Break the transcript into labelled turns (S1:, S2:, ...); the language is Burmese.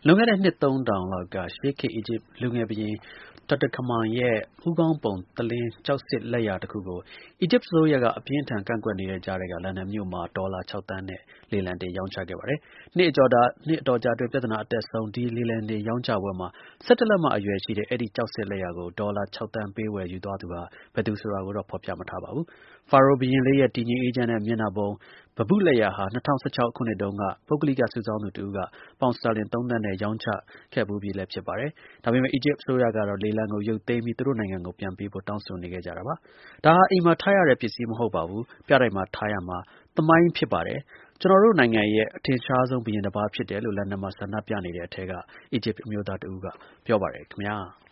S1: လွန်ခဲ့တဲ့နှစ် ၃ ထောင်လောက်က ရှေးခေတ် အီဂျစ် လူငယ်ဘုရင် Tutankhamun ရဲ့ ဦးခေါင်းပုံ သလင်း ကျောက်ဆစ်လက်ရာတစ်ခုကို အီဂျစ် အစိုးရက အပြင်းအထန် ကန့်ကွက်နေတဲ့ကြားက လန်ဒန်မြို့မှာ ဒေါ်လာ 6 သန်းနဲ့ လေလံတင် ရောင်းချခဲ့ပါတယ်။ နှစ်အတော်ကြာအတွင်း ပြဿနာအတက်ဆုံး ဒီ လေလံတင် ရောင်းချပွဲမှာ ၁၁ လက်မ အရွယ်ရှိတဲ့ အဲဒီ ကျောက်ဆစ်လက်ရာကို ဒေါ်လာ 6 သန်းပေး ဝယ်ယူသွားသူဟာ ဘယ်သူဆိုတာကိုတော့ ဖော်ပြမထားပါဘူး။ ဖာရိုဘုရင်လေးရဲ့ တည်ငြိမ်အေးချမ်းတဲ့ မျက်နှာပုံ ပန်းပုလက်ရာဟာ ၂၀၁၆ ခုနှစ်တုန်းက ပုဂ္ဂလိက စုဆောင်းသူတစ်ဦးက ပေါင်စတာလင် ၃ သန်းနဲ့ ရောင်းချခဲ့ဖူးပြီလည်း ဖြစ်ပါတယ်။ ဒါပေမဲ့ အီဂျစ် အစိုးရကတော့ လေလံကို ရုပ်သိမ်းပြီး သူတို့နိုင်ငံကို ပြန်ပေးဖို့ တောင်းဆိုနေခဲ့ကြတာပါ။ ဒါဟာ အိမ်မှာ ထားရတဲ့ ပစ္စည်း မဟုတ်ပါဘူး။ ပြတိုက်မှာ ထားရမှာ သမိုင်းဖြစ်ပါတယ်။ ကျွန်တော်တို့နိုင်ငံရဲ့ အထင်ရှားဆုံး ဘုရင်တစ်ပါး ဖြစ်တယ်လို့ လန်ဒန်မှာ ဆန္ဒပြနေတဲ့အထဲက အီဂျစ် အမျိုးသားတစ်ဦးက ပြောပါတယ်ခင်ဗျာ။